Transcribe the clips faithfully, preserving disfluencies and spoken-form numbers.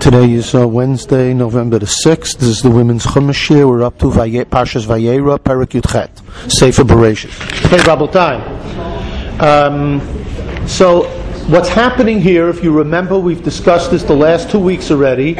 Today is uh, Wednesday, November the sixth. This is the Women's Chumash year. We're up to Vaye, Parshas Vayera, Perek Yudchet, Sefer Bereshis. Hey, Rabotai. Um, so, what's happening here, if you remember, we've discussed this the last two weeks already.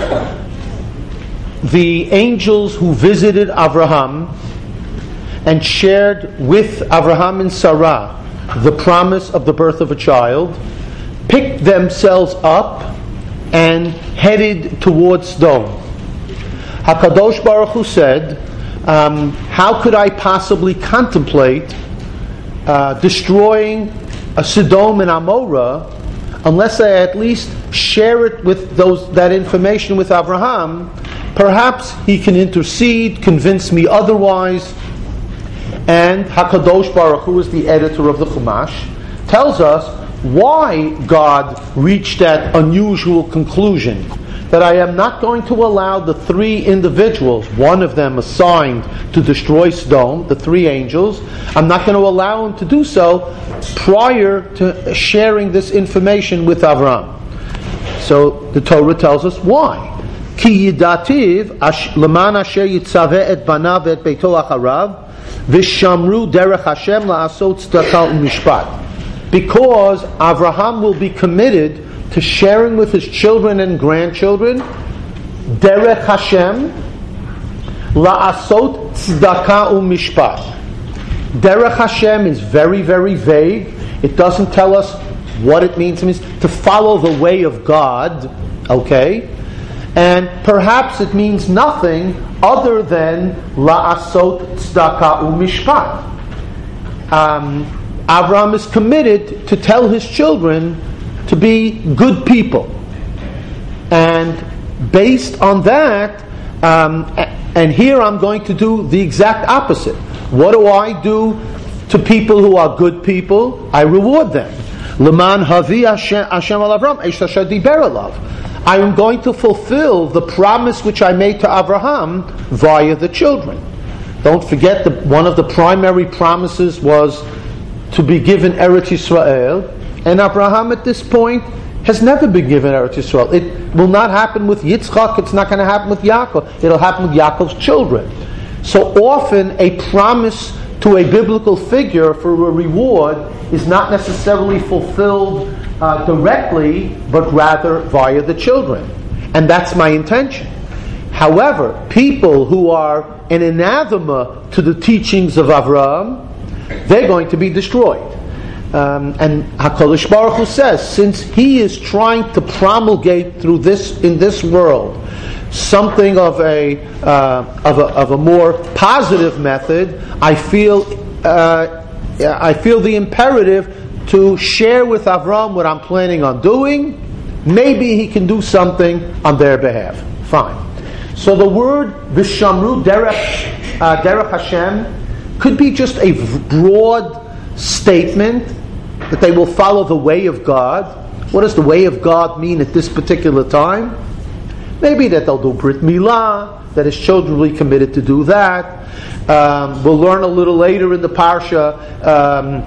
The angels who visited Avraham and shared with Avraham and Sarah the promise of the birth of a child picked themselves up and headed towards Sodom. HaKadosh Baruch Hu said, um, how could I possibly contemplate uh, destroying a Sodom and Amorah unless I at least share it with those that information with Avraham? Perhaps he can intercede, convince me otherwise. And HaKadosh Baruch Hu is the editor of the Chumash, tells us why God reached that unusual conclusion, that I am not going to allow the three individuals, one of them assigned to destroy Sodom, the three angels, I'm not going to allow him to do so prior to sharing this information with Avraham. So the Torah tells us why. Ki yidativ leman asher yitzaveh et banav et beito acharav v'shamru derech Hashem la'asot tzedakah u'mishpat. Because Avraham will be committed to sharing with his children and grandchildren derech Hashem la'asot tzedakah u'mishpat. Derech Hashem is very, very vague. It doesn't tell us what it means. It means to follow the way of God, okay? And perhaps it means nothing other than la'asot tzedakah u'mishpat. Um, Avraham is committed to tell his children to be good people. And based on that, um, and here I'm going to do the exact opposite. What do I do to people who are good people? I reward them. Leman havi Hashem al Avram eish asher diber alav. I am going to fulfill the promise which I made to Avraham via the children. Don't forget that one of the primary promises was to be given Eretz Yisrael, and Abraham at this point has never been given Eretz Yisrael. It will not happen with Yitzchak, it's not going to happen with Yaakov, it'll happen with Yaakov's children. So often a promise to a biblical figure for a reward is not necessarily fulfilled uh, directly, but rather via the children. And that's my intention. However, people who are an anathema to the teachings of Avraham, they're going to be destroyed. Um, and HaKadosh Baruch Hu says, since he is trying to promulgate through this, in this world, something of a, uh, of a, of a more positive method, I feel, uh, I feel the imperative to share with Avram what I'm planning on doing. Maybe he can do something on their behalf. Fine. So the word Vishamru Derech, uh, Derech Hashem could be just a broad statement that they will follow the way of God. What does the way of God mean at this particular time? Maybe that they'll do Brit Milah, that his children will be committed to do that. Um, we'll learn a little later in the Parsha um,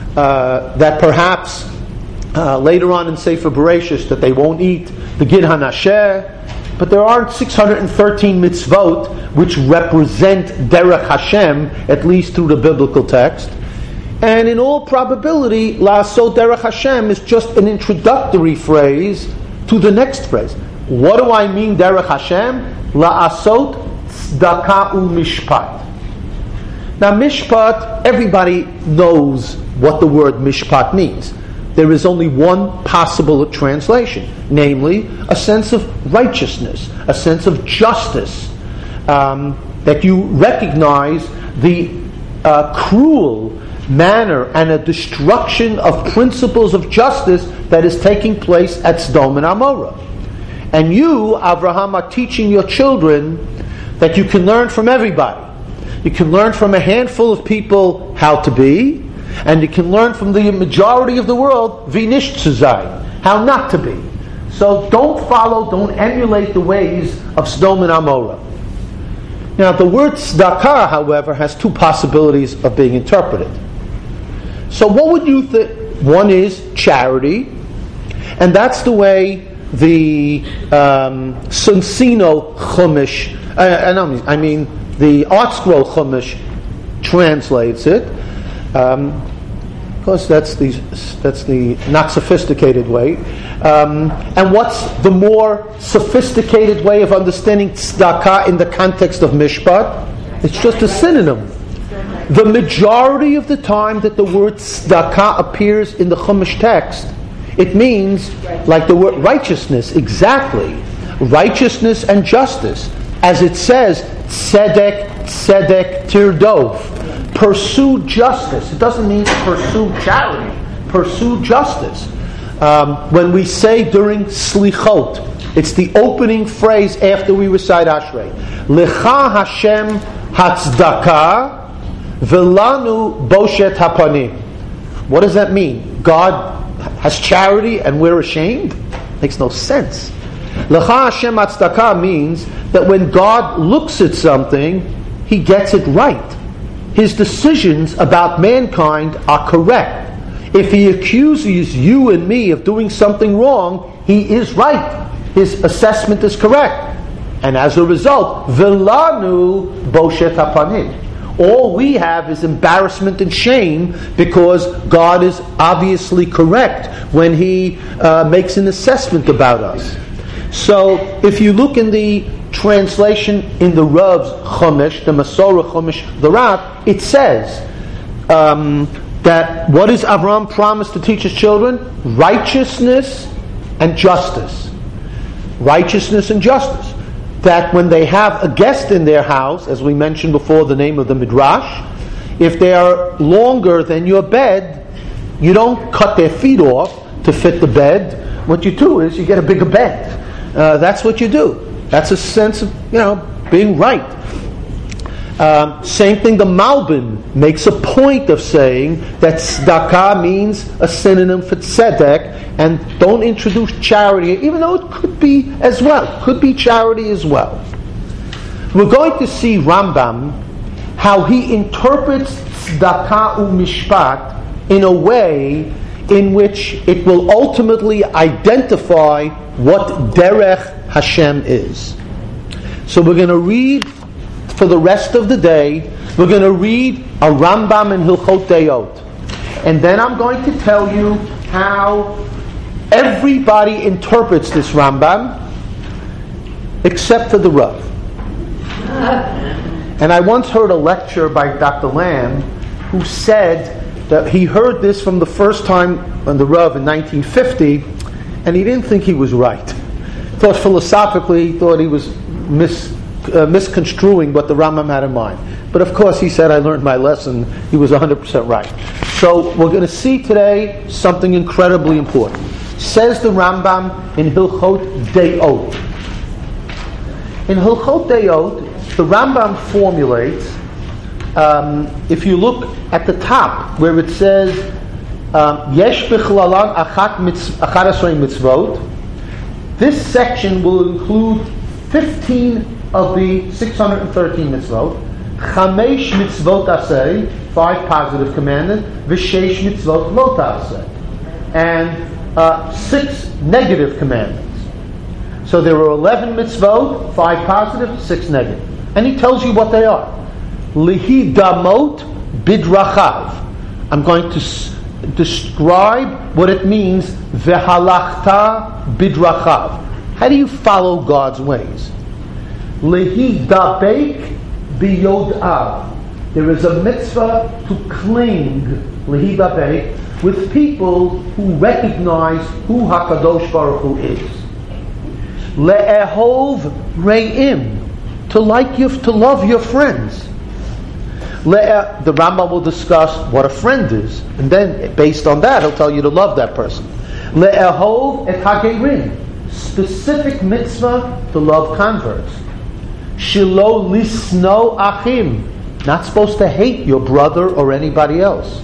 uh, that perhaps uh, later on in Sefer Bereshis that they won't eat the Gid HaNasher. But there aren't six hundred thirteen mitzvot which represent Derech Hashem, at least through the biblical text. And in all probability, La'asot Derech Hashem is just an introductory phrase to the next phrase. What do I mean Derech Hashem? La'asot tzedakah u'mishpat. Now mishpat, everybody knows what the word mishpat means. There is only one possible translation, namely a sense of righteousness, a sense of justice, um, that you recognize the uh, cruel manner and a destruction of principles of justice that is taking place at Sodom and Amorah. And you, Avraham, are teaching your children that you can learn from everybody. You can learn from a handful of people how to be, and you can learn from the majority of the world, wie nicht zu sein, how not to be. So don't follow, don't emulate the ways of Sodom and Amorah. Now the word tzedakah, however, has two possibilities of being interpreted. So what would you think? One is charity, and that's the way the um, Sunsino Chumash, uh, I mean the Art Scroll Chumash translates it. Um, of course, that's the that's the not sophisticated way. Um, and what's the more sophisticated way of understanding tzedakah in the context of mishpat? It's just a synonym. The majority of the time that the word tzedakah appears in the Chumash text, it means like the word righteousness, exactly. Righteousness and justice. As it says, tzedek, tzedek, tirdov. Pursue justice. It doesn't mean pursue charity. Pursue justice. Um, when we say during slichot, it's the opening phrase after we recite Ashrei. Lecha Hashem hatzdaka v'lanu boshet hapanim. What does that mean? God has charity and we're ashamed? Makes no sense. Lecha Hashem hatzdaka means that when God looks at something, He gets it right. His decisions about mankind are correct. If He accuses you and me of doing something wrong, He is right. His assessment is correct. And as a result, V'lanu boshet hapanim. All we have is embarrassment and shame because God is obviously correct when He uh, makes an assessment about us. So, if you look in the translation in the Rav's Chumash, the Masorah Chumash, the Rav, it says um, that what does Avram promise to teach his children? Righteousness and justice. Righteousness and justice. That when they have a guest in their house, as we mentioned before, the name of the Midrash, if they are longer than your bed, you don't cut their feet off to fit the bed. What you do is you get a bigger bed. Uh, that's what you do. That's a sense of, you know, being right. Um, same thing, the Malbim makes a point of saying that tzedakah means a synonym for tzedek, and don't introduce charity, even though it could be as well. Could be charity as well. We're going to see Rambam, how he interprets tzedakah u'mishpat in a way in which it will ultimately identify what derech Hashem is. So we're going to read for the rest of the day, we're going to read a Rambam in Hilchot Deot. And then I'm going to tell you how everybody interprets this Rambam except for the Rav. And I once heard a lecture by Doctor Lamb who said that he heard this from the first time on the Rav in nineteen fifty, and he didn't think he was right. Thought philosophically, he thought he was mis, uh, misconstruing what the Rambam had in mind. But of course, he said, I learned my lesson. He was one hundred percent right. So we're going to see today something incredibly important. Says the Rambam in Hilchot Deot. In Hilchot Deot, the Rambam formulates, um, if you look at the top where it says, Yesh b'chlalan achat esrei mitzvot, this section will include fifteen of the six hundred thirteen mitzvot, chamesh mitzvot aseh, five positive commandments, v'sheish mitzvot lo ta'aseh, and uh, six negative commandments. So there are eleven mitzvot, five positive, six negative. And he tells you what they are. Lihi damot bidrachav. I'm going to s- describe what it means, vehalachta bidrachav. How do you follow God's ways? Lihi dabek biyodav. There is a mitzvah to cling, lihi dabek, with people who recognize who HaKadosh Baruch Hu is. Le'ehov re'im, to like you, to love your friends. Le- the Rambam will discuss what a friend is, and then based on that, he'll tell you to love that person. Le'ehov et hagerim, specific mitzvah to love converts. Shilo lisno achim, not supposed to hate your brother or anybody else.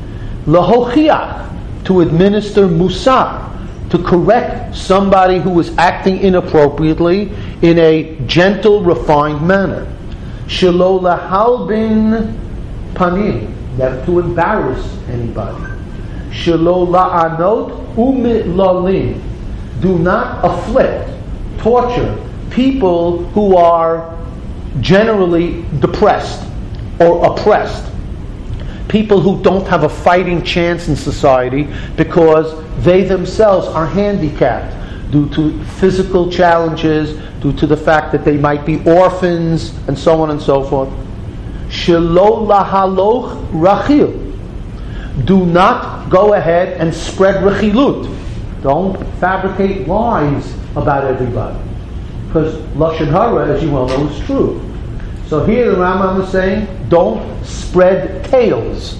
Lehochiach, to administer musar, to correct somebody who is acting inappropriately in a gentle, refined manner. Shelo lahalbin panim, never to embarrass anybody. Shelo la'anot u'mitlalim, Do not afflict, torture people who are generally depressed or oppressed. People who don't have a fighting chance in society because they themselves are handicapped due to physical challenges, due to the fact that they might be orphans, and so on and so forth. Shelo lahaloch rachil. Do not go ahead and spread rechilut. Don't fabricate lies about everybody. Because Lashon Hara, as you well know, is true. So here the Rambam is saying, don't spread tales.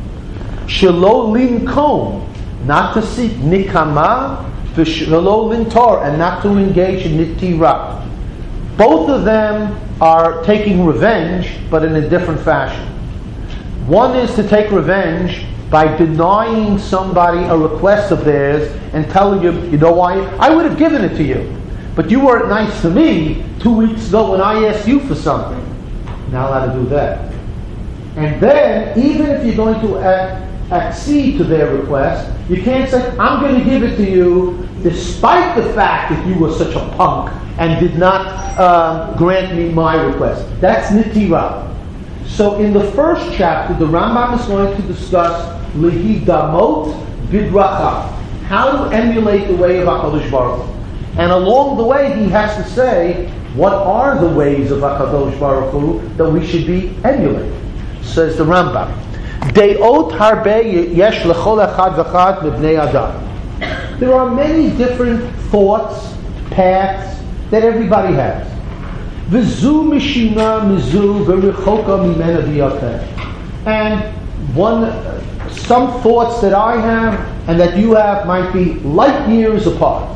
Shelo linkom, not to seek nikama, v'shelo lintor, and not to engage in nitira. Both of them are taking revenge, but in a different fashion. One is to take revenge by denying somebody a request of theirs and telling you, you know why? I would have given it to you, but you weren't nice to me two weeks ago when I asked you for something. Not allowed to do that. And then, even if you're going to ac- accede to their request, you can't say, I'm going to give it to you despite the fact that you were such a punk and did not um, grant me my request. That's nitira. So in the first chapter, the Rambam is going to discuss lihidamot bidracha, how to emulate the way of HaKadosh Baruch Hu. And along the way, he has to say, what are the ways of HaKadosh Baruch Hu that we should be emulating? Says the Rambam, De'ot harbe yesh lechol echad v'chad mibnei adam. There are many different thoughts, paths that everybody has. V'zu mishina mizu v'richoka mimena b'yoteh. And one, some thoughts that I have and that you have might be light years apart.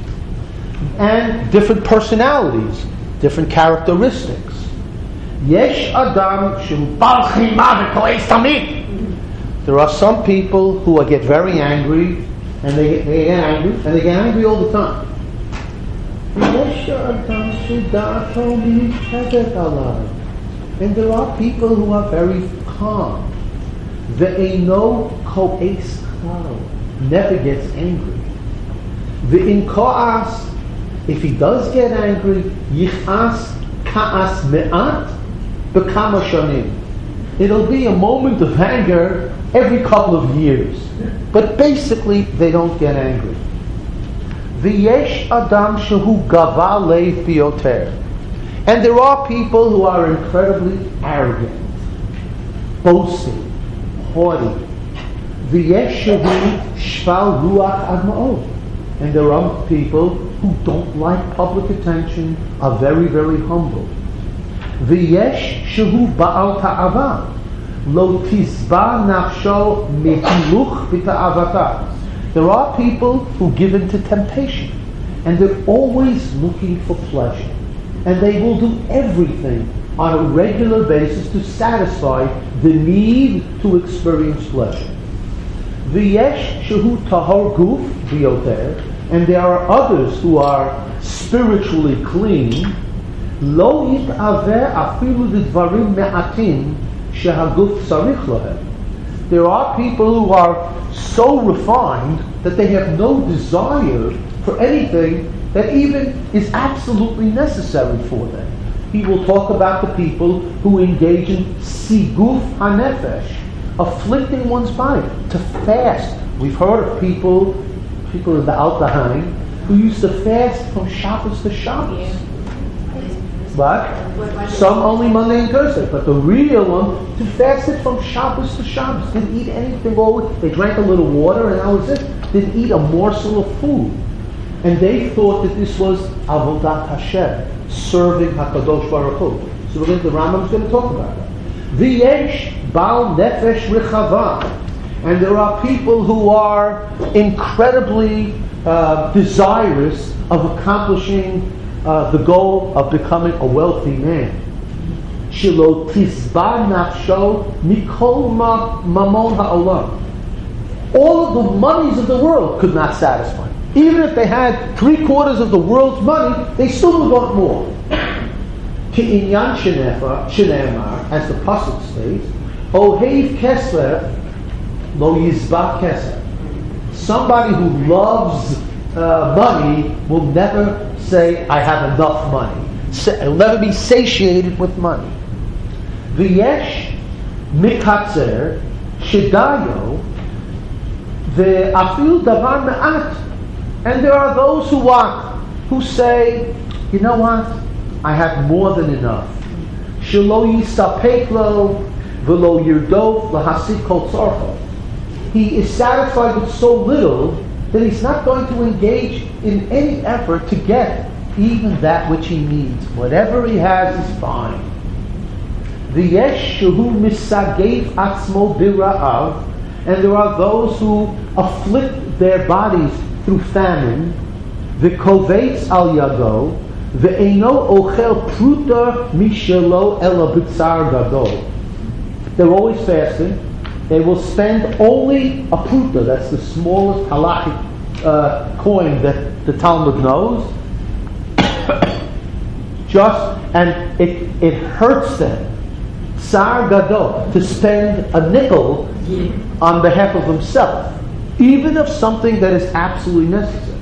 And different personalities, different characteristics. Yesh adam shem bal chima v'koes tamid. There are some people who get very angry, and they, they get angry, and they get angry all the time. Yesh adam shedato michadet alav. And there are people who are very calm. Ve'eno koes chal, never gets angry. Ve'in koas, if he does get angry, yichas ka'as me'at bekama shanim. It'll be a moment of anger every couple of years. But basically, they don't get angry. V'yesh adam shehu gava leiv biyoter. And there are people who are incredibly arrogant, boasting, haughty. V'yesh shehu shval ruach ad ma'od. And there are people who don't like public attention, are very, very humble. V'yesh shehu ba'al ta'ava, lo tizba nafsho mehiluch b'ta'avata. There are people who give in to temptation, and they're always looking for pleasure. And they will do everything on a regular basis to satisfy the need to experience pleasure. V'yesh shehu tahor guf biyoter. And there are others who are spiritually clean. Lo yit'aveh afilu d'dvarim me'atim shehaguf tzarich lahem. There are people who are so refined that they have no desire for anything that even is absolutely necessary for them. He will talk about the people who engage in siguf hanefesh, afflicting one's body, to fast. We've heard of people people in the Al Tahani who used to fast from Shabbos to Shabbos. Yeah. But some only Monday and Thursday. But the real one, to fast it from Shabbos to Shabbos. Didn't eat anything all week. They drank a little water and that was it. Didn't eat a morsel of food. And they thought that this was Avodat Hashem, serving HaKadosh Baruch Hu. So we're going to, the Rambam is going to talk about that. V'yesh bal nefesh rechava. And there are people who are incredibly uh, desirous of accomplishing uh, the goal of becoming a wealthy man. Shelo tizba nafsho mikol mamon ha'olam. All of the monies of the world could not satisfy. Even if they had three quarters of the world's money, they still would want more. Ki'inyan shenemar, as the pasuk states, Ohev kesler lo yizbah keser. Somebody who loves uh, money will never say, I have enough money. He'll never be satiated with money. V'yesh mikatzer shidayo ve'afil davar me'at. And there are those who want, who say, you know what? I have more than enough. Shelo yisapek lo v'lo yirdof lahasik kol tzorcho. He is satisfied with so little that he's not going to engage in any effort to get even that which he needs. Whatever he has is fine. V'yesh shehu misagev atzmo bira'av. And there are those who afflict their bodies through famine. V'kovetz al yado. Ve'eno ochel pruta mishelo ela b'tzar gadol. They're always fasting. They will spend only a pruta, that's the smallest halachic uh, coin that the Talmud knows. Just, and it, it hurts them, tsar gadol, to spend a nickel on behalf of himself, even of something that is absolutely necessary.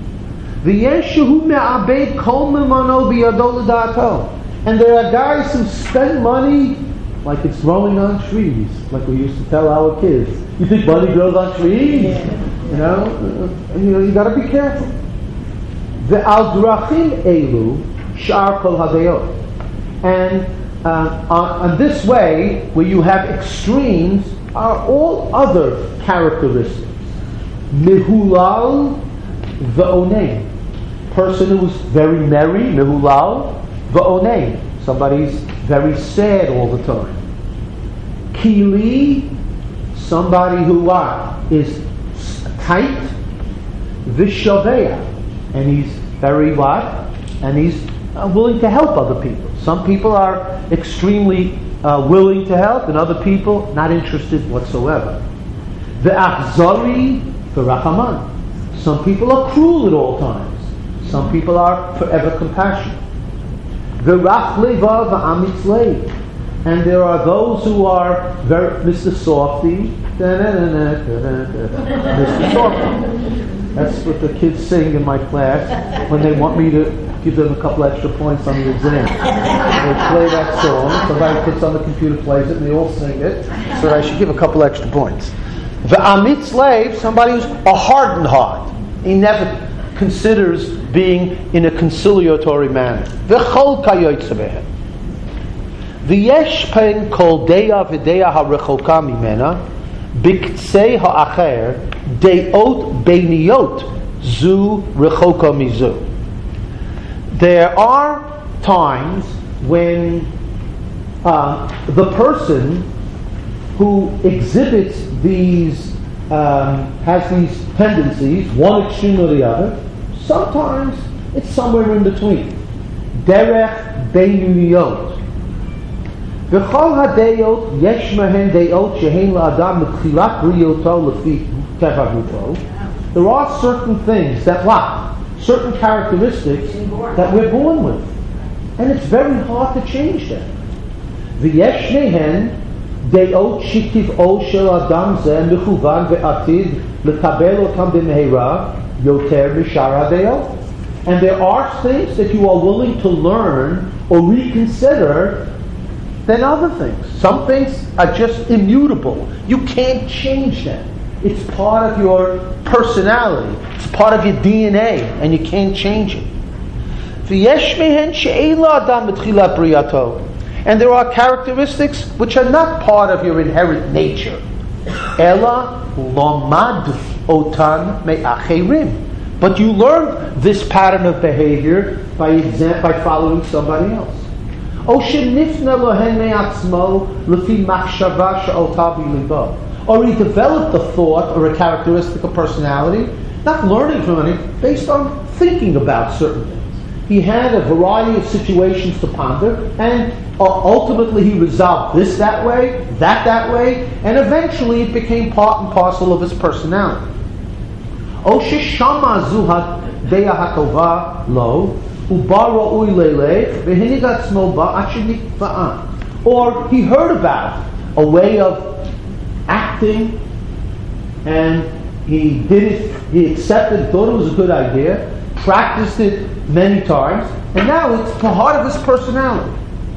And there are guys who spend money like it's growing on trees, like we used to tell our kids. You think money grows on trees? You know, and, you know, you got to be careful. The al drachim elu shar kol hadayot, and uh, on, on this way, where you have extremes, are all other characteristics. Mehulal v'onei, person who is very merry, mehulal v'onei, somebody's very sad all the time. Kili, somebody who what? Is tight. Vishaveya, and he's very what? And he's uh, willing to help other people. Some people are extremely uh, willing to help, and other people not interested whatsoever. Ve'achzari v'rachaman, some people are cruel at all times. Some people are forever compassionate. And there are those who are very Mister Softy, Mister Softy. That's what the kids sing in my class when they want me to give them a couple extra points on the exam. They play that song. Somebody puts on the computer, plays it, and they all sing it. So I should give a couple extra points. The Amit slave, somebody who's a hardened heart. He never considers being in a conciliatory manner. V'chol kayotze behem. V'yesh pen kol deya v'deya ha'rechoka mimena b'ktsei ha'acher deot beiniyot zu rechoka mizu. There are times when uh, the person who exhibits these um, has these tendencies, one extreme or the other. Sometimes it's somewhere in between. Derech beiniyot. V'chol hadeyot yesh mahen deyot shehein la'adam m'tchilat briyoto lefi tevahuto. There are certain things that what? Certain characteristics that we're born with. And it's very hard to change them. V'yesh mehen deyot shitiv'o shel adam zeh mechuvan ve'atid lekabel otam b'mehera yoter mishara deyot. And there are things that you are willing to learn or reconsider than other things. Some things are just immutable. You can't change them. It's part of your personality. It's part of your D N A, and you can't change it. And there are characteristics which are not part of your inherent nature. Ela lomad otan me'acherim. But you learn this pattern of behavior by exam- by following somebody else. Or he developed a thought or a characteristic of personality, not learning from it, based on thinking about certain things. He had a variety of situations to ponder, and uh, ultimately he resolved this that way, that that way, and eventually it became part and parcel of his personality. Or he heard about a way of acting, and he did it, he accepted, thought it was a good idea, practiced it many times, and now it's part of his personality.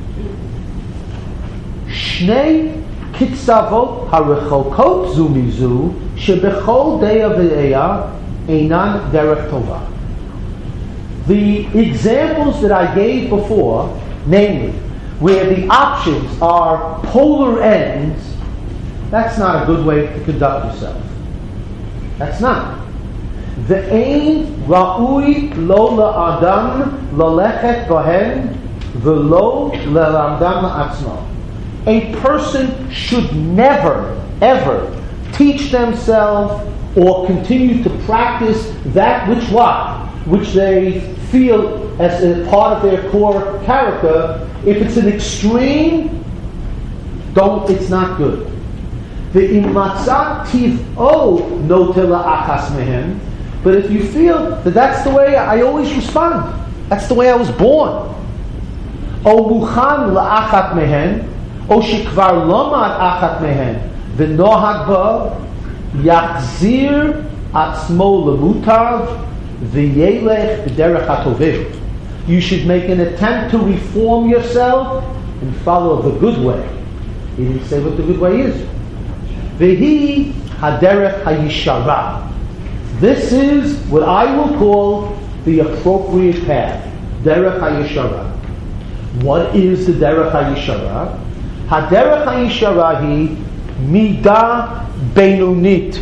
Shnei kitzavot harechokot zu mizu shebechol deya v'deya einan derech tova. The examples that I gave before, namely, where the options are polar ends, that's not a good way to conduct yourself. That's not. Ve'ein ra'ui lo la'adam lalechet bohen v'lo le'lamdam la'atzmo. A person should never, ever teach themselves or continue to practice that which what? Which they feel as a part of their core character. If it's an extreme, don't, it's not good. The imatzat tiv'o notela achas mehen. But if you feel that that's the way I always respond, that's the way I was born. O muchan la'achat mehen, o shekvar lomad achat mehen, v'nohag ba, yachzir atzmo lemutav, v'yelech b'derech hatovim. You should make an attempt to reform yourself and follow the good way. He didn't say what the good way is. V'hi haderech hayishara. This is what I will call the appropriate path. Derech hayishara. What is the derech hayishara? Haderech hayishara hi midah beinunit.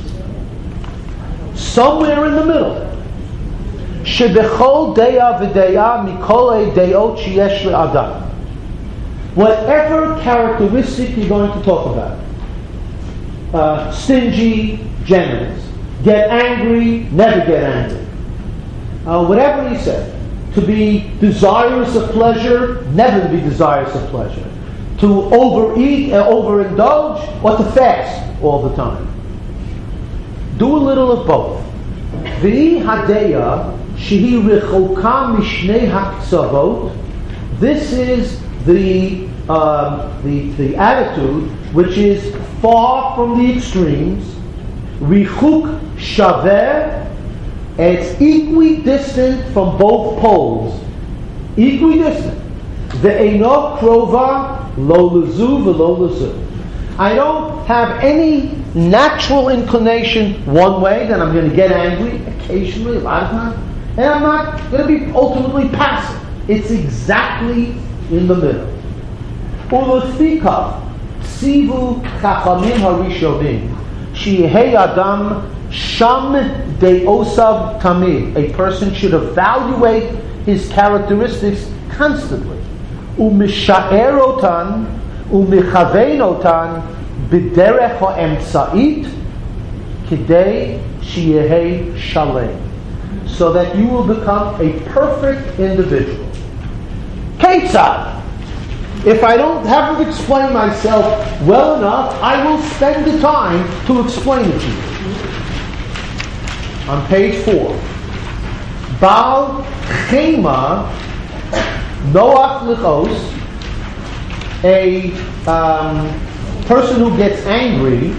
Somewhere in the middle. Shebechol deya v'deya mikol deot sheyesh le'adam. Whatever characteristic you're going to talk about. Uh, stingy, generous. Get angry, never get angry. Uh, whatever he said. To be desirous of pleasure, never to be desirous of pleasure. To overeat and overindulge, or to fast all the time. Do a little of both. V'i hadeya shehi rechoka mishnei haktzavot. This is the, uh, the the attitude which is far from the extremes. Richuk shaveh, it's equidistant from both poles. Equidistant. Ve'eno krova lo lezu v'lo lezu. I don't have any natural inclination one way, that I'm going to get angry occasionally, a lot of times, and I'm not going to be ultimately passive. It's exactly in the middle. Ulefika sivu chachamim harishonim shehei adam sham deosav tamid. A person should evaluate his characteristics constantly. Umishaer otan umichavein otan b'derech ha'emtza'it kidei sheyehei shalem, so that you will become a perfect individual. Ketzad. If I don't haven't explained myself well enough, I will spend the time to explain it to you. On page four. Baal chema noach lichos, a um, person who gets angry,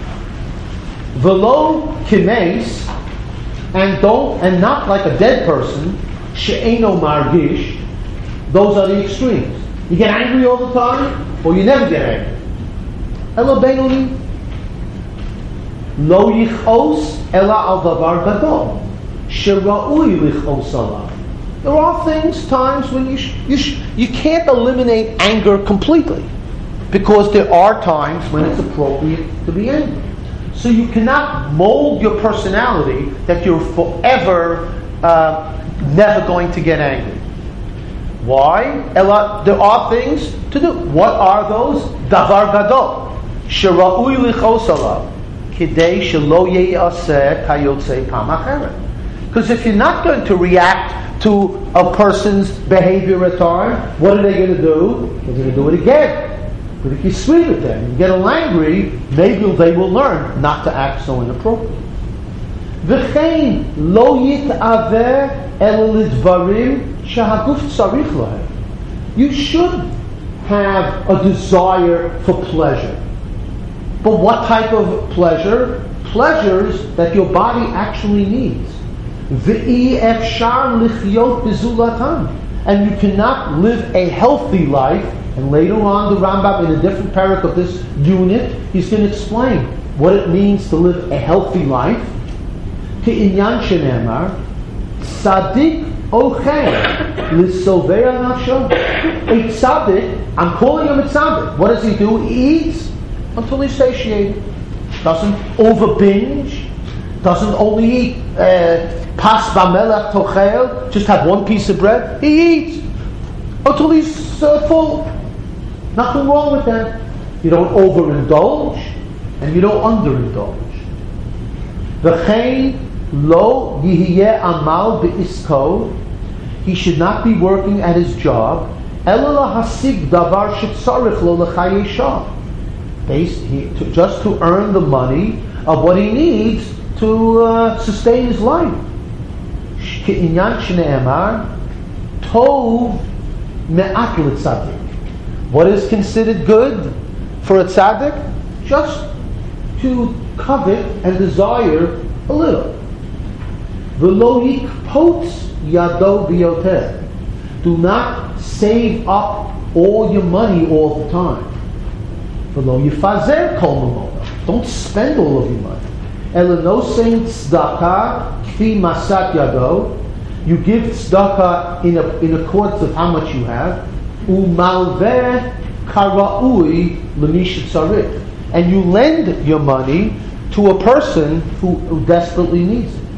velo kimes, and don't, and not like a dead person, she'eno margish. Those are the extremes. You get angry all the time, or you never get angry. Ela beinoni. Lo yichos ela al davar gadol shera'ui lichos alav. There are things, times when you sh- you sh- you can't eliminate anger completely, because there are times when it's appropriate to be angry. So you cannot mold your personality that you're forever uh, never going to get angry. Why? Ella, there are things to do. What are those? Davar gadol shera'ui lichos alav kidei shelo yeyaseh kayotze pam acheret. Because if you're not going to react to a person's behavior at time, what are they going to do? They're going to do it again. But if you sweet with them and get a little angry, maybe they will learn not to act so inappropriately. V'chein lo yit'aveh el lidvarim shehaguf tzarich lahem. You should have a desire for pleasure. But what type of pleasure? pleasures that your body actually needs. V'i efshar lichyot bezulatan. And you cannot live a healthy life. And later on, the Rambam, in a different parak of this unit, he's going to explain what it means to live a healthy life. Ke'inyan shenemar, tzadik ochel l'sovea nafsho. A tzaddik, I'm calling him a tzaddik. What does he do? He eats until he's satiated. Doesn't over binge. Doesn't only eat uh, pas v'melech tochel. Just have one piece of bread. He eats until he's uh, full. Nothing wrong with that. You don't overindulge and you don't underindulge. V'chein lo yihiyeh amal be'isko. He should not be working at his job. Ela lahasig davar shetzarich lo l'chayei just to earn the money of what he needs to uh, sustain his life. Ke'inyan shne'emar tov me'at l'tzadik. What is considered good for a tzaddik? Just to covet and desire a little. V'lo yikpotz yado biyoter. Do not save up all your money all the time. V'lo yifazer kol mamona. Don't spend all of your money. Ela no saying tzedakah kfi masat yado. You give tzedakah in, a, in accordance with how much you have. Umalveh karaui l'mish tzarich. And you lend your money to a person who, who desperately needs it.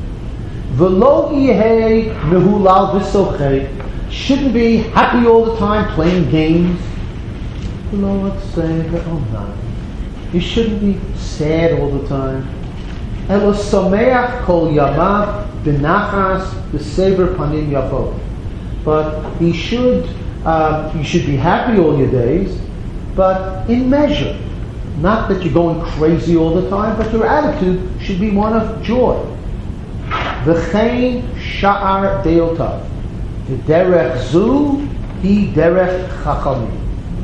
V'lo ihei mehulal v'sochei. Shouldn't be happy all the time playing games. Let's say, oh no. You shouldn't be sad all the time. Elo someach kol yamav b'nachas b'sever panim yafot. But he should, uh, you should be happy all your days, but in measure. Not that you're going crazy all the time, but your attitude should be one of joy. V'chein sha'ar deotav. V'derech zu hi derech chachamim.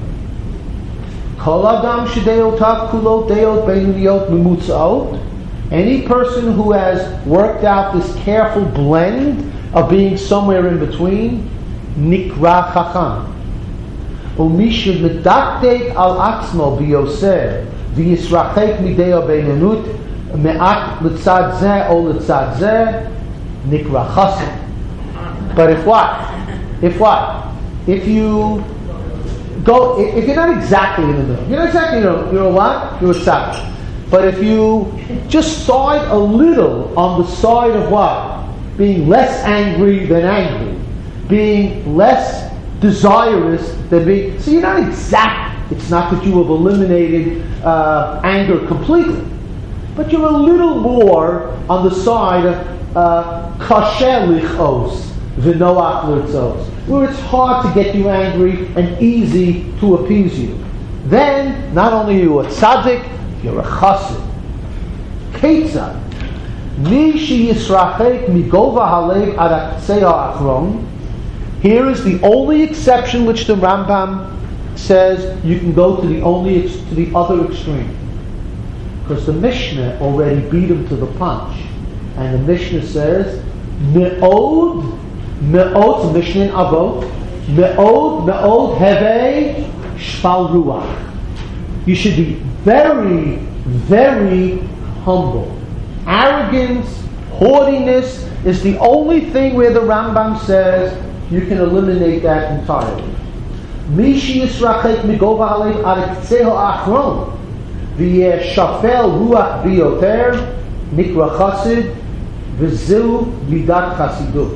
Kol adam shedeotav kulot deot beinuniyot mimutzaot. Any person who has worked out this careful blend of being somewhere in between, nikra chacham. Umishu medaktek al atzmo biyoseh v'yisrachek mideo beinunut me'at l'tzad zeh o l'tzad zeh nikra chasam. But if what? If what? If you go, if you're not exactly in the middle, you're not exactly, you know, you know what? You're a tzaddik. But if you just side a little on the side of what? Being less angry than angry. Being less desirous than being... So you're not exact. It's not that you have eliminated uh, anger completely. But you're a little more on the side of kasher lichos v'noach l'tzos, where it's hard to get you angry and easy to appease you. Then, not only are you a tzaddik, you're a chassid. Ketzad, mi sheyisrachek migova halev ad ha'ktzei ha'achron. Here is the only exception which the Rambam says you can go to the only ex- to the other extreme, because the Mishnah already beat him to the punch, and the Mishnah says me'od me'od the Mishnah in Avot me'od me'od hevei shpal ruach. You should be very, very humble. Arrogance, haughtiness is the only thing where the Rambam says you can eliminate that entirely. Mishi yisrachek migova alev ad ktzei ha'achron v'yeh shafel ruach biyoter nikra chassid v'zilu midat chasidut.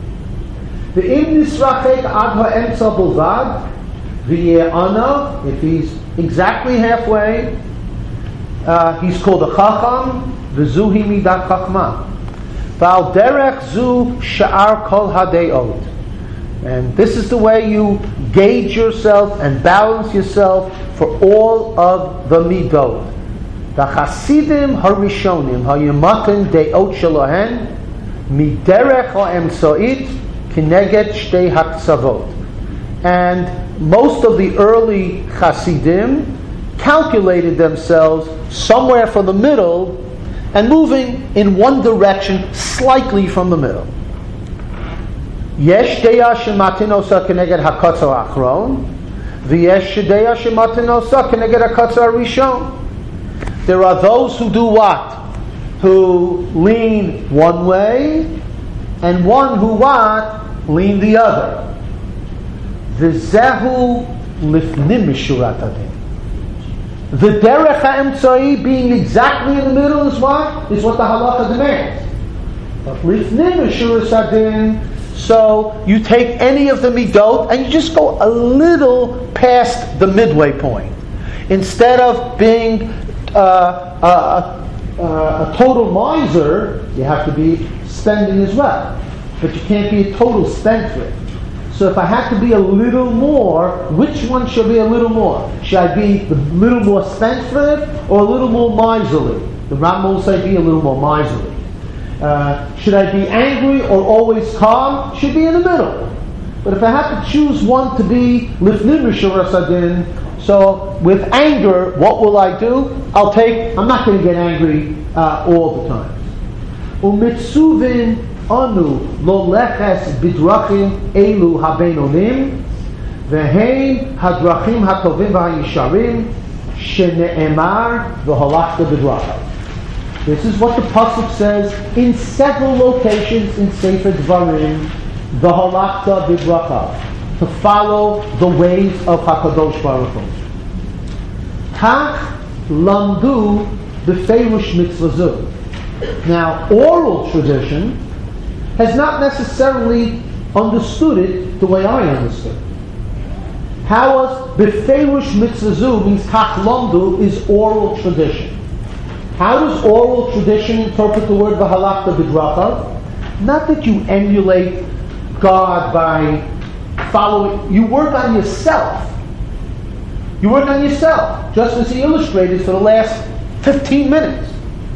V'im nisrachek ad ha'emtza bolvad v'yeh ana, if he's exactly halfway, uh, he's called a chacham v'zuhi midat chachma. V'al derech zu sha'ar kol hadeot. And this is the way you gauge yourself and balance yourself for all of the midot. The Chasidim harishonim hayamaten deot shalohen miderech ha'emsoit kineged shtei haksavot. And most of the early Chasidim calculated themselves somewhere from the middle and moving in one direction, slightly from the middle. Yesh deya shematinosa keneged hakatzar achron, v'yesh deya shematinosa keneged hakatzar rishon. There are those who do what? Who lean one way, and one who what? Lean the other. V'zehu lifnim mishurat hadin. The derech ha'emtzai, being exactly in the middle, is what? Is what the halacha demands. But lifnim mishurat hadin, so you take any of the midot and you just go a little past the midway point. Instead of being uh, a, a, a total miser, you have to be spending as well. But you can't be a total spendthrift. So if I had to be a little more, which one should be a little more? Should I be a little more spendthrift or a little more miserly? The Rambam will say be a little more miserly. Uh, should I be angry or always calm? Should be in the middle. But if I have to choose one to be lifnim mishuras hadin, so with anger, what will I do? I'll take, I'm not going to get angry uh, all the time. Umitzuvin anu lo leches bidrachim elu habenonim vehein hadrachim hatovim v'hayisharim shene'emar v'halachta bidrachav. This is what the pasuk says in several locations in Sefer Dvarim, v'halachta bidrachav, to follow the ways of HaKadosh Baruch Hu. Tach lamdu b'feirush mitzvah zu. Now, oral tradition has not necessarily understood it the way I understood it. How was b'feirush mitzvah zu means tach lamdu is oral tradition. How does oral tradition interpret the word v'halachta b'drachav? Not that you emulate God by following, you work on yourself. You work on yourself, just as he illustrated for the last fifteen minutes.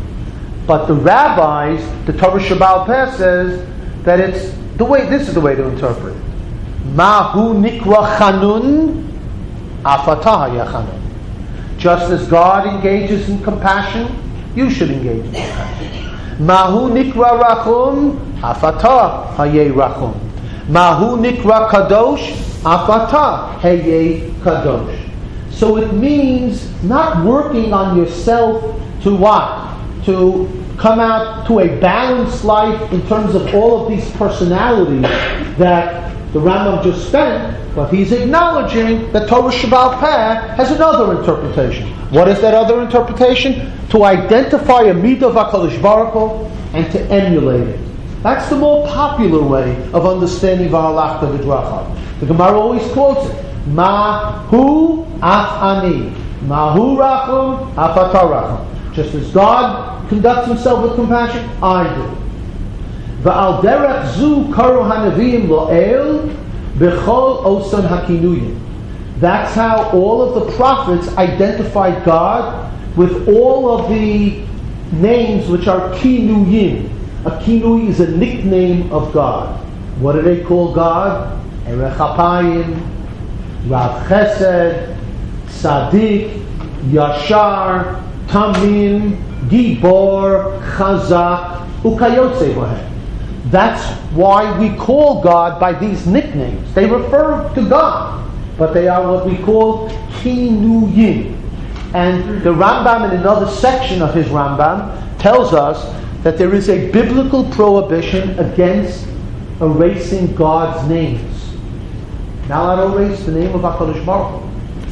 But the rabbis, the Torah Shabbal Peh says that it's the way, this is the way to interpret it. Mahu nikra chanun, afatah yachanun. Just as God engages in compassion, you should engage in compassion. Mahu nikra rachum, afatah hayei rachum. Mahu nikra kadosh, afatah hayei kadosh. So it means not working on yourself to what? To come out to a balanced life in terms of all of these personalities that the Rambam just spent, but he's acknowledging that Torah Shabbal Peh has another interpretation. What is that other interpretation? To identify a midah of HaKadosh Baruch Hu and to emulate it. That's the more popular way of understanding v'halachta b'drachav. The Gemara always quotes it. Mahu af ani. Mahu rachum af ata rachum. Just as God conducts himself with compassion, I do. V'al derech zu karu hanavim lo'el b'chol osan hakinuyim. That's how all of the prophets identified God with all of the names which are kinuyim. A kinui is a nickname of God. What do they call God? Erech Hapayim, Rav Chesed, Tzaddik, Yashar, Tamim, Gibor, Chazak, Ukayotze Bohem. That's why we call God by these nicknames. They refer to God, but they are what we call kinuyim. And the Rambam, in another section of his Rambam, tells us that there is a biblical prohibition against erasing God's names. Now I erase the name of HaKadosh Baruch Hu.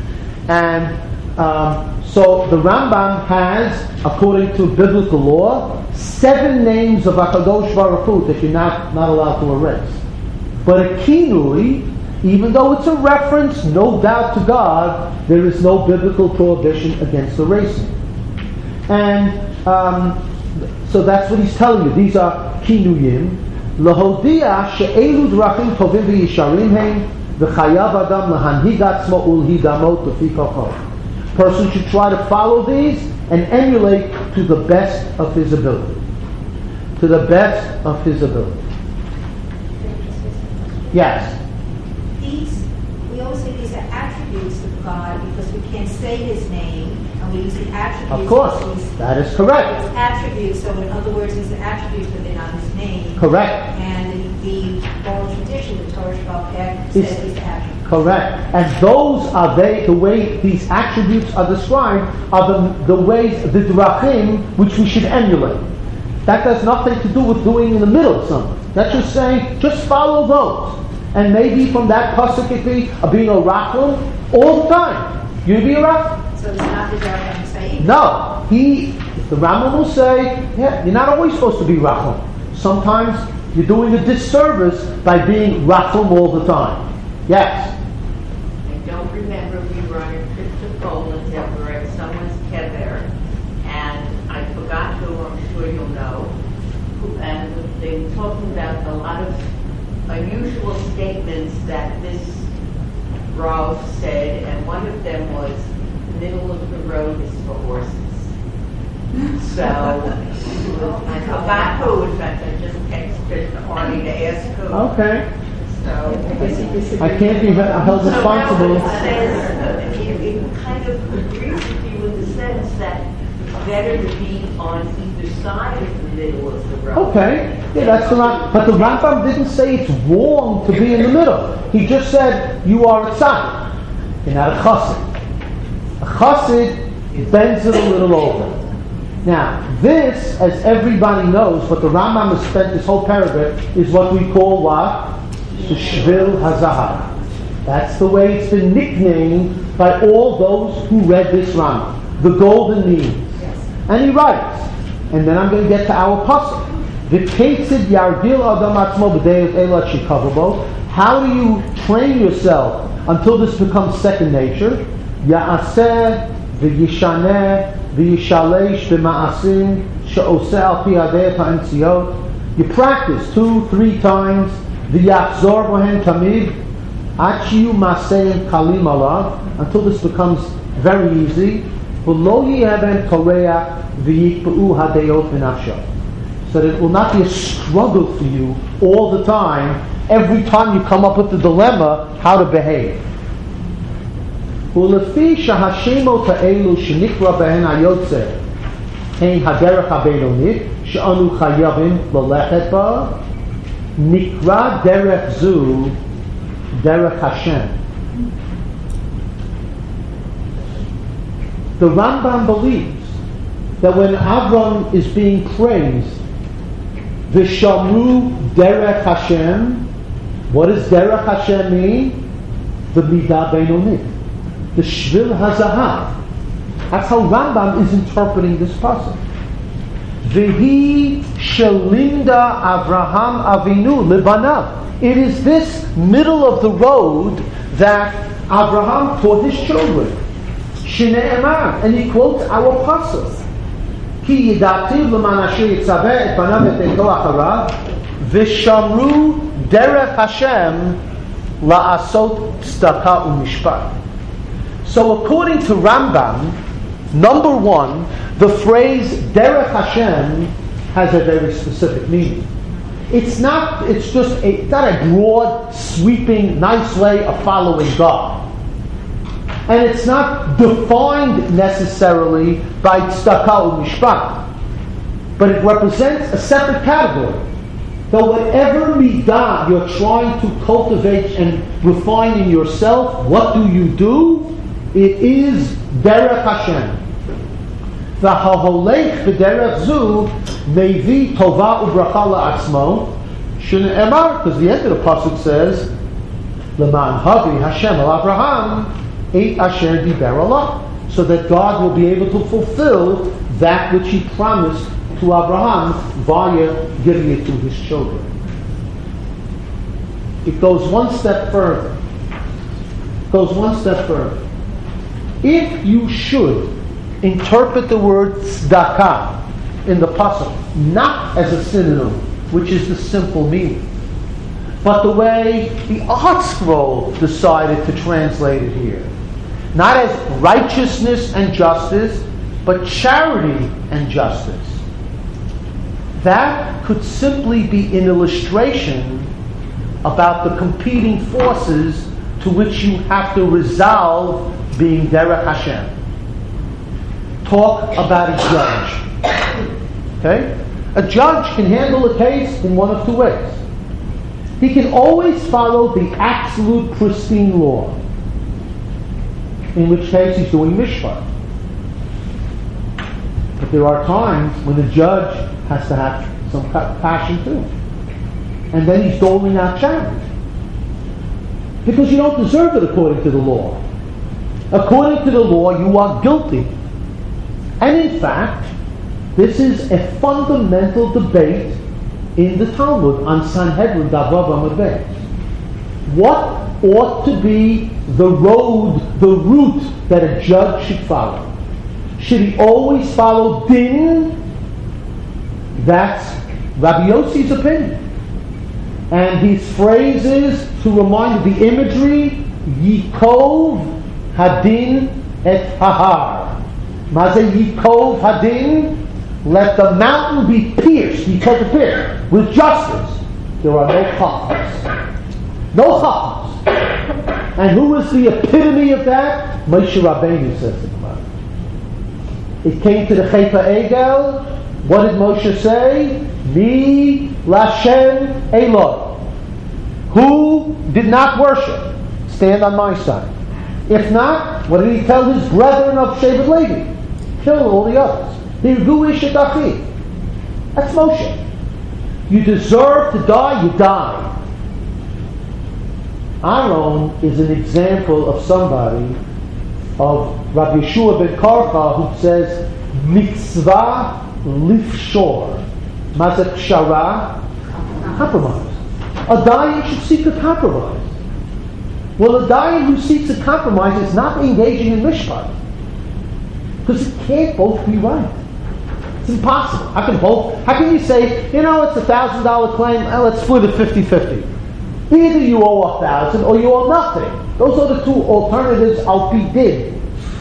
And um, so the Rambam has, according to biblical law, seven names of HaKadosh Baruch Hu that you're not, not allowed to erase. But a kinui, even though it's a reference, no doubt, to God, there is no biblical prohibition against erasing. And um, so that's what he's telling you. These are kinuyim. Lahodia she'elu drachim tovim v'yisharim heim v'chayav adam lahanhig atzmo ulhidamot lefi kochov. Person should try to follow these and emulate to the best of his ability. To the best of his ability. Yes. These, we always say these are attributes of God because we can't say His name, and we use the attributes. Of course, these, that is correct. It's attributes. So in other words, these are attributes, but they're not His name. Correct. And the, the oral tradition, the Torah Sheba'al Peh, says these are attributes. Correct. And those are they, the way these attributes are described, are the, the ways, the drachim, which we should emulate. That has nothing to do with doing in the middle of something. That's just saying, just follow those. And maybe from that pasuk it be a being a rachum all the time. You be a rachum. So it's not the Rambam saying? No. He, the Rambam will say, yeah, you're not always supposed to be rachum. Sometimes you're doing a disservice by being rachum all the time. Yes. I don't remember we were on a trip to Poland and we were at someone's kever, and I forgot who, I'm sure you'll know, who, and they were talking about a lot of unusual statements that this Rav said, and one of them was, middle of the road is for horses. So, I forgot who, in fact, I just texted Arnie to ask who. Okay. So, I can't be held responsible. It says, it, it kind of agrees with you in the sense that it's better to be on either side of the middle of the road. Okay, yeah, that's the Rambam. But the Rambam didn't say it's wrong to be in the middle. He just said you are a tzaddik. You're not a chassid. A chassid bends it a little over. Now, this, as everybody knows, what the Rambam has spent this whole paragraph is what we call what? The Shvil HaZahav. That's the way it's been nicknamed by all those who read this Rambam. The golden means. Yes. And he writes, and then I'm going to get to our pasuk. V'ketzid yargil adam atzmo b'deis elat shikavabo. How do you train yourself until this becomes second nature? Ya'aseh v'yishaneh v'yishalesh b'ma'asim she'oseh al pi hadei ha'entziot. You practice two, three times. V'yachzor bohen tamid ad shiyu maseim kalim alav, until this becomes very easy. V'lo yeheben koreach v'yikpa'u hadeyot v'nafsho. So that it will not be a struggle for you all the time, every time you come up with the dilemma, how to behave. Ulefi shahashemot ha'elu shenikra behen hayotze hein haderech habeinonit she'anu chayavim l'lechet ba nikra derech zu derech Hashem. The Rambam believes that when Avram is being praised, V'shamru derech Hashem, what does derech Hashem mean? The midah beinonit, the shvil hazahav. That's how Rambam is interpreting this passage. V'hi shelinda Avraham Avinu libanav. It is this middle of the road that Abraham taught his children. Shne'emar, and he quotes our pasuk. Ki yidativ l'man asher yitzaveh et panav v'teito acharav v'shamru derech Hashem la'asot tzedakah u'mishpat. So according to Rambam, number one, the phrase derech Hashem has a very specific meaning. It's not, it's just a, it's not a broad, sweeping, nice way of following God. And it's not defined necessarily by tzedakah u'mishpat, but it represents a separate category. So whatever midah you're trying to cultivate and refine in yourself, what do you do? It is derech Hashem. V'haholech b'derech zu mevi tova u'bracha la'atzmo shne'emar, because the end of the pasuk says l'man havi Hashem al Avraham eight asher diber Allah, so that God will be able to fulfill that which He promised to Abraham via giving it to his children. It goes one step further. It goes one step further. If you should interpret the word tzedakah in the pasuk not as a synonym, which is the simple meaning, but the way the Art Scroll decided to translate it here, not as righteousness and justice, but charity and justice. That could simply be an illustration about the competing forces to which you have to resolve being Derech Hashem. Talk about a judge. Okay? A judge can handle a case in one of two ways. He can always follow the absolute pristine law, in which case he's doing mishpat. But there are times when the judge has to have some passion too. And then he's doling out charity. Because you don't deserve it according to the law. According to the law, you are guilty. And in fact, this is a fundamental debate in the Talmud on Sanhedrin Davav Amud Beis. What ought to be the road, the route that a judge should follow? Should he always follow din? That's Rabbi Yossi's opinion. And his phrase is, to remind of the imagery, Yikov Hadin et Hahar. Maze Yikov Hadin, let the mountain be pierced, because of it, with justice. There are no chachmas. No chachmas. And who is the epitome of that? Moshe Rabbeinu says it. It came to the Chefa Egel. What did Moshe say? Mi Lashem Eloi. Who did not worship? Stand on my side. If not, what did he tell his brethren of Shevet Levi? Kill all the others. Hirgu ish et achi. That's Moshe. You deserve to die, you die. Aaron is an example of somebody, of Rabbi Yeshua ben Karcha, who says, mitzvah lifshor. Mazak shara, compromise. A dayan should seek a compromise. Well, a dayan who seeks a compromise is not engaging in mishpat. Because it can't both be right. It's impossible. How can both, how can you say, you know, it's a thousand dollar claim, well, let's split it fifty-fifty. Either you owe a thousand or you owe nothing. Those are the two alternatives al pi din.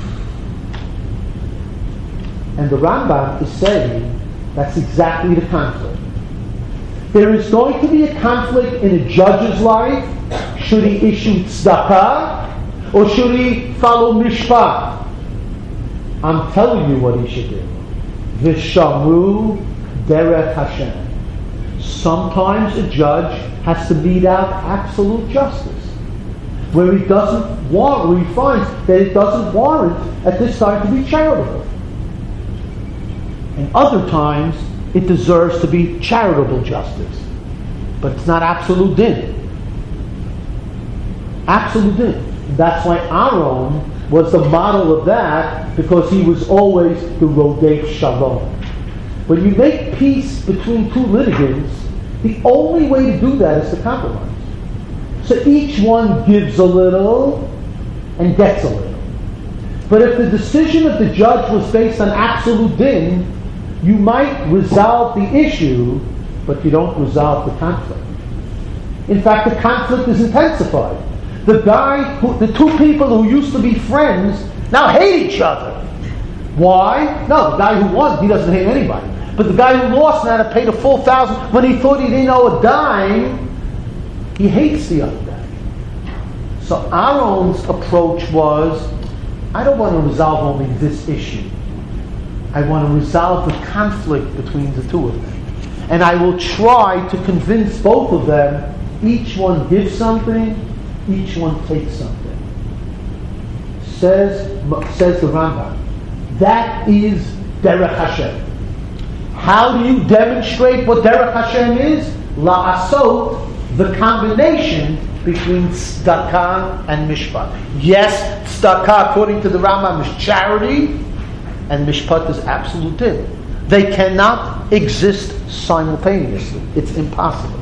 And the Rambam is saying that's exactly the conflict. There is going to be a conflict in a judge's life. Should he issue tzedakah or should he follow mishpat? I'm telling you what he should do. Vishamru derech Hashem. Sometimes a judge has to mete out absolute justice, where he doesn't want, where he finds that it doesn't warrant at this time to be charitable. And other times it deserves to be charitable justice, but it's not absolute din. Absolute din. And that's why Aaron was the model of that, because he was always the Rodef Shalom. When you make peace between two litigants, the only way to do that is to compromise. So each one gives a little and gets a little. But if the decision of the judge was based on absolute din, you might resolve the issue, but you don't resolve the conflict. In fact, the conflict is intensified. The guy, who, the two people who used to be friends, now hate each other. Why? No, the guy who won, he doesn't hate anybody. But the guy who lost now to pay the full thousand, when he thought he didn't owe a dime, he hates the other guy. So Aaron's approach was, I don't want to resolve only this issue. I want to resolve the conflict between the two of them. And I will try to convince both of them, each one gives something, each one takes something. Says, says the Rambam, that is Derech Hashem. How do you demonstrate what Derech Hashem is? La'asot, the combination between tzedakah and mishpat. Yes, tzedakah, according to the Rambam, is charity, and mishpat is absolute din. They cannot exist simultaneously. It's impossible.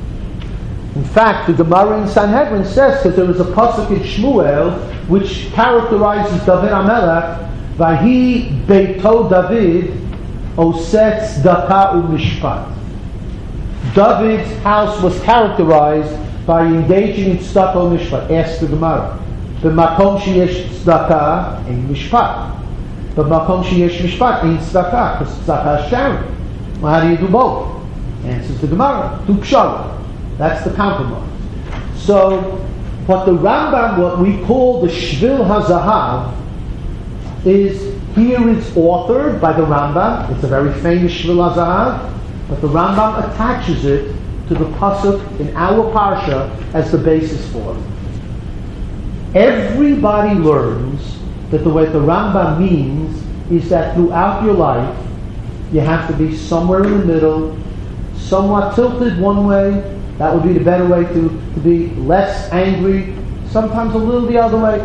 In fact, the Gemara in Sanhedrin says that there is a pasuk in Shmuel which characterizes David HaMelech, Vahi Beito David Oseh tzedakah u'mishpat. David's house was characterized by engaging in tzedakah u'mishpat. Ask the Gemara. B'makom sheyesh tzedakah ein mishpat. But makom sheyesh mishpat ain't tzedakah, because tzedakah is charity. Well, how do you do both? Answers the Gemara. Do pshala. That's the compromise. So What the Rambam, what we call the Shvil HaZahav, is here it's authored by the Rambam. It's a very famous Shvil HaZahav, but the Rambam attaches it to the pasuk in our parsha as the basis for it. Everybody learns that the way the Rambam means is that throughout your life you have to be somewhere in the middle, somewhat tilted one way. That would be the better way to, to be less angry, sometimes a little the other way.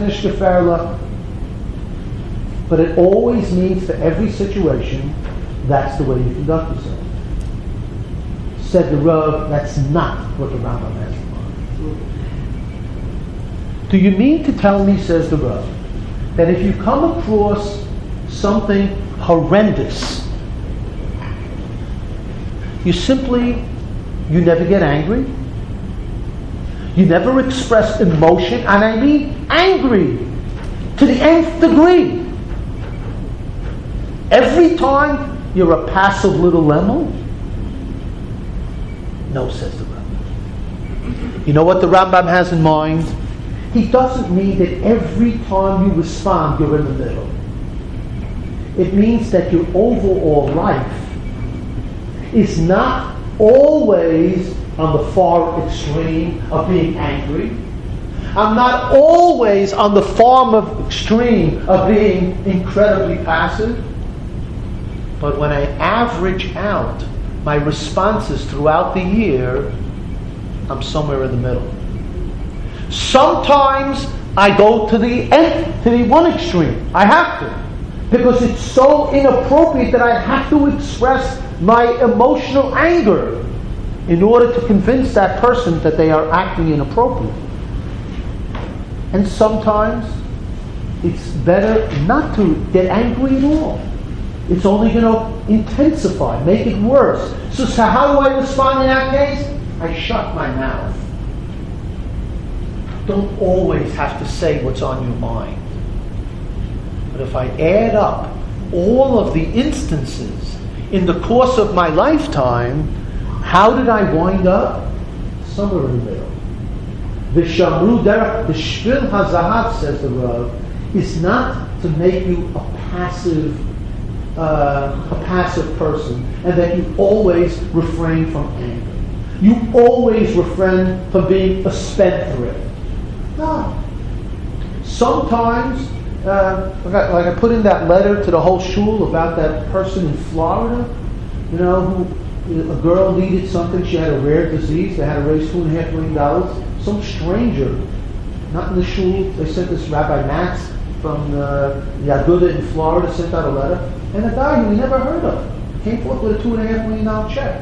But it always means for every situation, that's the way you conduct yourself. Said the Rav, that's not what the Rambam has in mind. Do you mean to tell me, says the Rav, that if you come across something horrendous, you simply, you never get angry? You never express emotion, and I mean angry, to the nth degree. Every time you're a passive little lemon? No, says the Rambam. You know what the Rambam has in mind? He doesn't mean that every time you respond, you're in the middle. It means that your overall life is not always on the far extreme of being angry. I'm not always on the far of extreme of being incredibly passive. But when I average out my responses throughout the year, I'm somewhere in the middle. Sometimes I go to the end, to the one extreme. I have to. Because it's so inappropriate that I have to express my emotional anger in order to convince that person that they are acting inappropriately. And sometimes it's better not to get angry at all. It's only going to intensify, make it worse. So, so how do I respond in that case? I shut my mouth. Don't always have to say what's on your mind. But if I add up all of the instances in the course of my lifetime, how did I wind up? Somewhere in the middle. The Shamru Derech, the Shvil HaZahav, says the Rav, is not to make you a passive Uh, a passive person, and that you always refrain from anger. You always refrain from being a spendthrift. No. Sometimes, uh, like, I, like I put in that letter to the whole shul about that person in Florida, you know, who a girl needed something. She had a rare disease. They had to raise two and a half million dollars. Some stranger, not in the shul. They sent this Rabbi Matz from uh, Yaguda in Florida, sent out a letter. And a guy who we never heard of came forth with a two and a half million dollar check.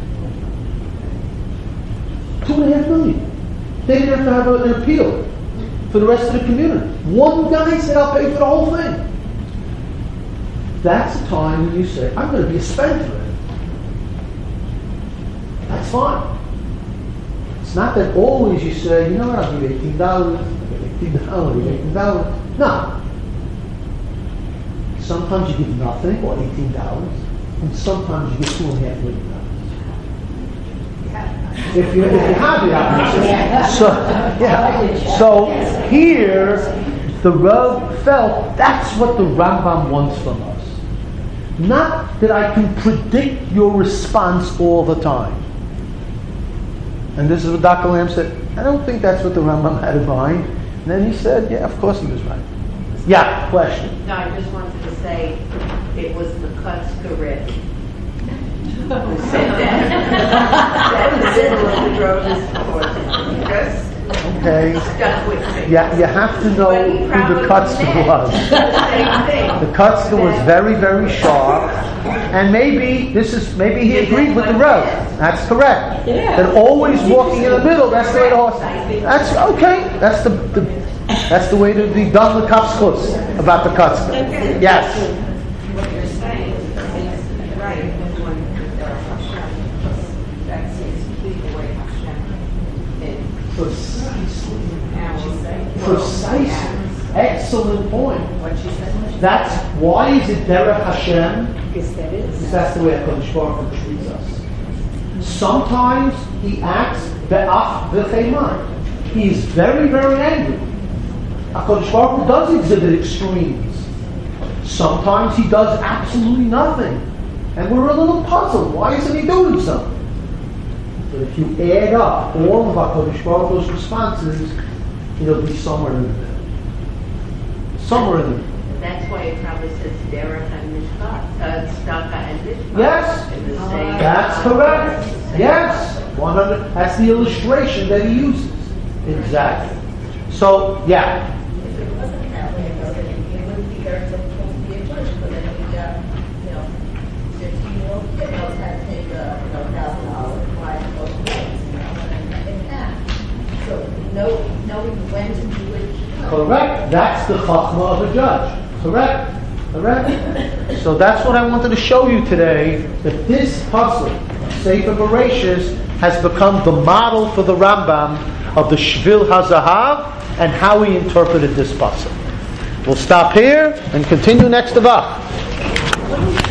Two and a half million. They didn't have to have an appeal for the rest of the community. One guy said, I'll pay for the whole thing. That's the time when you say, I'm going to be a spendthrift. That's fine. It's not that always you say, you know what, I'll give you eighteen dollars, eighteen dollars, eighteen dollars. No. Sometimes you give nothing, or eighteen dollars, and sometimes you give two and a half million dollars. If you, if you have the opportunity. So, yeah. So here, the Rav felt that's what the Rambam wants from us. Not that I can predict your response all the time. And this is what Doctor Lamb said, I don't think that's what the Rambam had in mind. And then he said, yeah, of course he was right. Yeah, question. No, I just wanted to say it was the Kutzkerit who said that. That was in the Drogas course. Just okay. stuck with me. Yeah, you have to know who the Kutzker was. The Kutzker was very, very sharp. And maybe this is maybe he agreed with the Rav. That's correct. Yeah. That always walking in the middle, that's the way the horse. That's okay. That's the, the That's the way to be done with Kapschus about the cuts. Okay. Yes. What you're saying is right when one that seems to be the way Hashem is. Precisely. And we'll say, Precisely. Excellent point. what she said. That's why is it Derech Hashem? Because that is. Because that's the way HaKadosh Baruch Hu treats us. Sometimes He acts be'ach v'cheiman. He is very, very angry. HaKadosh Baruch Hu does exhibit extremes. Sometimes he does absolutely nothing. And we're a little puzzled. Why isn't he doing something? But if you add up all of HaKadosh Baruch Hu's responses, it'll be somewhere in the middle. Somewhere in the middle. That's why it probably says derech and mishpat, uh, tzedakah and mishpat. Yes, in the same. that's correct. Yes, one hundred. That's the illustration that he uses. Exactly. So, yeah. If it wasn't that way, though, then it wouldn't be very difficult to be a judge, because then we got, you know, fifteen-year-old kid knows how to take a, you know, thousand dollars and fly it both ways, you know, and in half. So, know, knowing when to do it. Correct. That's the chachma of a judge. Correct. Correct. So that's what I wanted to show you today, that this puzzle, Sefer Bereshis, has become the model for the Rambam of the Shvil HaZahav and how he interpreted this puzzle. We'll stop here and continue next Avach.